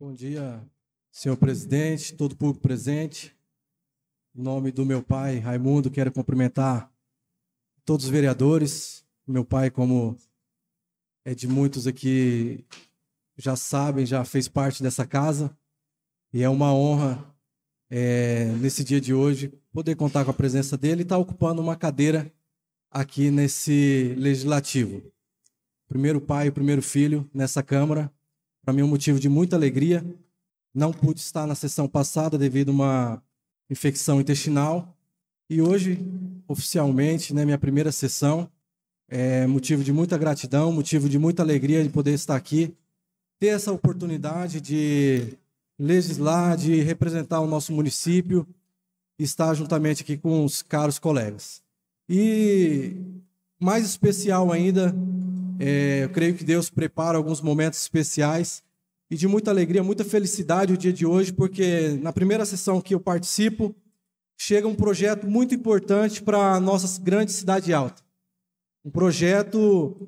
Bom dia, senhor presidente, todo público presente. Em nome do meu pai, Raimundo, quero cumprimentar todos os vereadores. Meu pai, como é de muitos aqui já sabem, já fez parte dessa casa. E é uma honra, nesse dia de hoje, poder contar com a presença dele e estar ocupando uma cadeira aqui nesse legislativo. Primeiro pai e primeiro filho nessa Câmara. Para mim é um motivo de muita alegria. Não pude estar na sessão passada devido a uma infecção intestinal. E hoje, oficialmente, minha primeira sessão, é motivo de muita gratidão, motivo de muita alegria de poder estar aqui, ter essa oportunidade de legislar, de representar o nosso município e estar juntamente aqui com os caros colegas. E mais especial ainda, eu creio que Deus prepara alguns momentos especiais e de muita alegria, muita felicidade o dia de hoje, porque na primeira sessão que eu participo, chega um projeto muito importante para a nossa grande cidade alta. Um projeto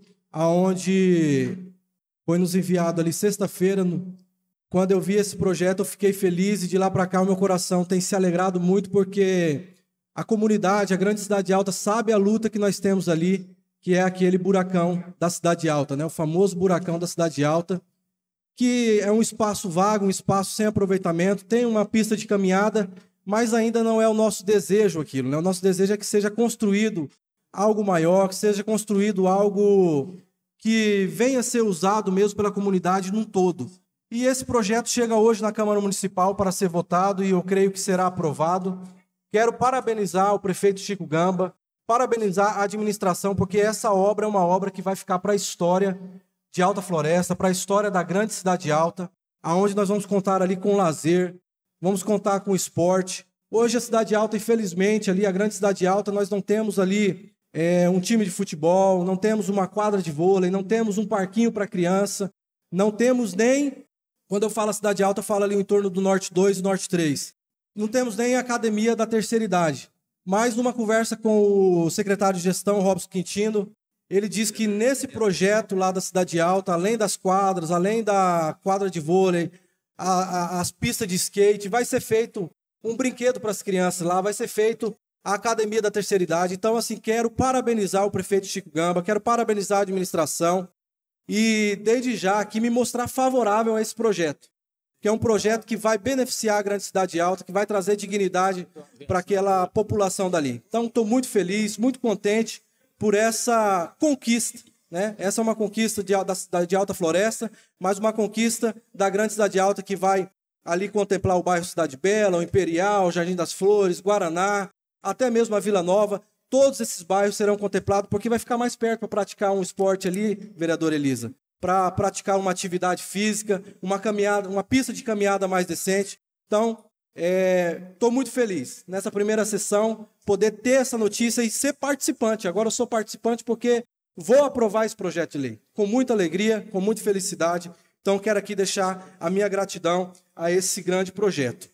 onde foi nos enviado ali sexta-feira. Quando eu vi esse projeto, eu fiquei feliz e de lá para cá o meu coração tem se alegrado muito, porque a comunidade, a grande cidade alta, sabe a luta que nós temos ali, que é aquele buracão da cidade alta, o famoso buracão da cidade alta, que é um espaço vago, um espaço sem aproveitamento, tem uma pista de caminhada, mas ainda não é o nosso desejo aquilo. O nosso desejo é que seja construído algo maior, que seja construído algo que venha a ser usado mesmo pela comunidade num todo. E esse projeto chega hoje na Câmara Municipal para ser votado e eu creio que será aprovado. Quero parabenizar o prefeito Chico Gamba, parabenizar a administração, porque essa obra é uma obra que vai ficar para a história de Alta Floresta, para a história da grande cidade alta, aonde nós vamos contar ali com lazer, vamos contar com esporte. Hoje a cidade alta, infelizmente, ali a grande cidade alta, nós não temos ali um time de futebol, não temos uma quadra de vôlei, não temos um parquinho para criança, não temos nem, quando eu falo cidade alta, eu falo ali em torno do Norte 2 e Norte 3. Não temos nem a academia da terceira idade. Mas numa conversa com o secretário de gestão, Robson Quintino, ele diz que nesse projeto lá da cidade alta, além das quadras, além da quadra de vôlei, as pistas de skate, vai ser feito um brinquedo para as crianças lá, vai ser feito a academia da terceira idade. Então, assim, quero parabenizar o prefeito Chico Gamba, quero parabenizar a administração e, desde já, aqui me mostrar favorável a esse projeto, que é um projeto que vai beneficiar a grande cidade alta, que vai trazer dignidade para aquela população dali. Então, estou muito feliz, muito contente por essa conquista. Essa é uma conquista da cidade de Alta Floresta, mas uma conquista da grande cidade alta que vai ali contemplar o bairro Cidade Bela, o Imperial, Jardim das Flores, Guaraná, até mesmo a Vila Nova. Todos esses bairros serão contemplados porque vai ficar mais perto para praticar um esporte ali, vereadora Elisa, para praticar uma atividade física, uma caminhada, uma pista de caminhada mais decente. Então, estou muito feliz nessa primeira sessão, poder ter essa notícia e ser participante. Agora eu sou participante porque vou aprovar esse projeto de lei, com muita alegria, com muita felicidade. Então, quero aqui deixar a minha gratidão a esse grande projeto.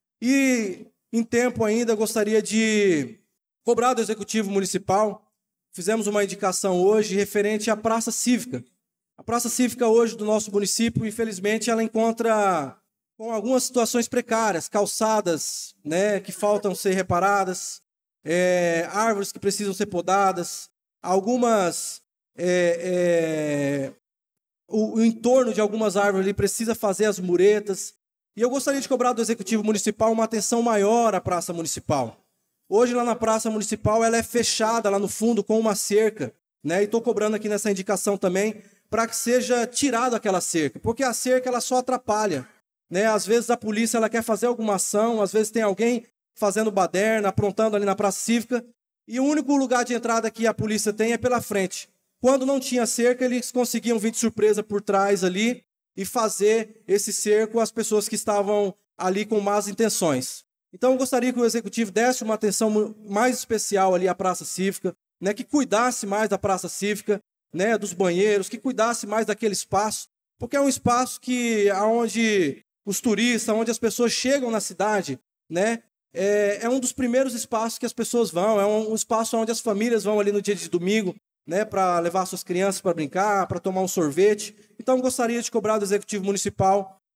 E, em tempo ainda, gostaria de cobrar do Executivo Municipal. Fizemos uma indicação hoje referente à Praça Cívica. A Praça Cívica hoje do nosso município, infelizmente, ela encontra com algumas situações precárias, calçadas que faltam ser reparadas, árvores que precisam ser podadas, algumas... o entorno de algumas árvores ali precisa fazer as muretas. E eu gostaria de cobrar do Executivo Municipal uma atenção maior à Praça Municipal. Hoje, lá na Praça Municipal, ela é fechada lá no fundo com uma cerca, e estou cobrando aqui nessa indicação também, para que seja tirada aquela cerca, porque a cerca ela só atrapalha. Às vezes a polícia ela quer fazer alguma ação, às vezes tem alguém fazendo baderna, aprontando ali na Praça Cívica, e o único lugar de entrada que a polícia tem é pela frente. Quando não tinha cerca, eles conseguiam vir de surpresa por trás ali e fazer esse cerco às pessoas que estavam ali com más intenções. Então, eu gostaria que o Executivo desse uma atenção mais especial ali à Praça Cívica, que cuidasse mais da Praça Cívica, dos banheiros, que cuidasse mais daquele espaço, porque é um espaço onde os turistas, onde as pessoas chegam na cidade, é um dos primeiros espaços que as pessoas vão, é um espaço onde as famílias vão ali no dia de domingo, para levar suas crianças para brincar, para tomar um sorvete. Então, gostaria de cobrar do Executivo Municipal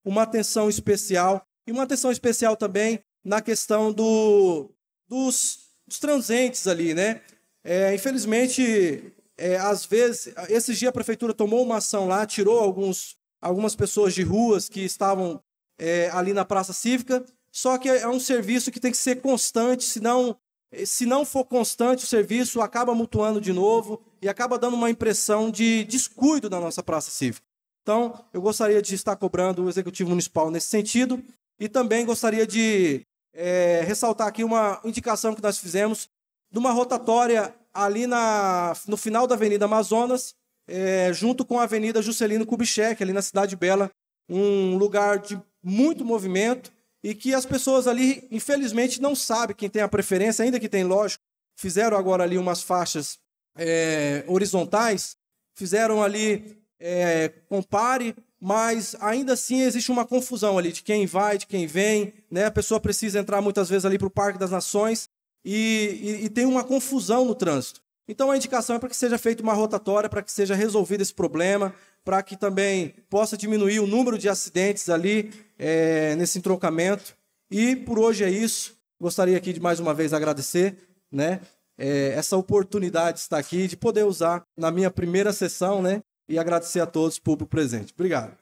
uma atenção especial, e uma atenção especial também na questão dos transeuntes ali, né? Infelizmente, às vezes, esses dias a prefeitura tomou uma ação lá, tirou algumas pessoas de ruas que estavam ali na Praça Cívica, só que é um serviço que tem que ser constante, senão, se não for constante o serviço, acaba mutuando de novo e acaba dando uma impressão de descuido da nossa Praça Cívica. Então, eu gostaria de estar cobrando o Executivo Municipal nesse sentido e também gostaria de ressaltar aqui uma indicação que nós fizemos de uma rotatória ali no final da Avenida Amazonas, junto com a Avenida Juscelino Kubitschek, ali na Cidade Bela, um lugar de muito movimento e que as pessoas ali, infelizmente, não sabem quem tem a preferência, ainda que tem, lógico, fizeram agora ali umas faixas horizontais, fizeram ali compare, mas ainda assim existe uma confusão ali de quem vai, de quem vem, né? A pessoa precisa entrar muitas vezes ali para o Parque das Nações e tem uma confusão no trânsito. Então a indicação é para que seja feita uma rotatória, para que seja resolvido esse problema, para que também possa diminuir o número de acidentes ali nesse entroncamento. E por hoje é isso. Gostaria aqui de mais uma vez agradecer, né, essa oportunidade de estar aqui, de poder usar na minha primeira sessão, né, e agradecer a todos, público presente. Obrigado.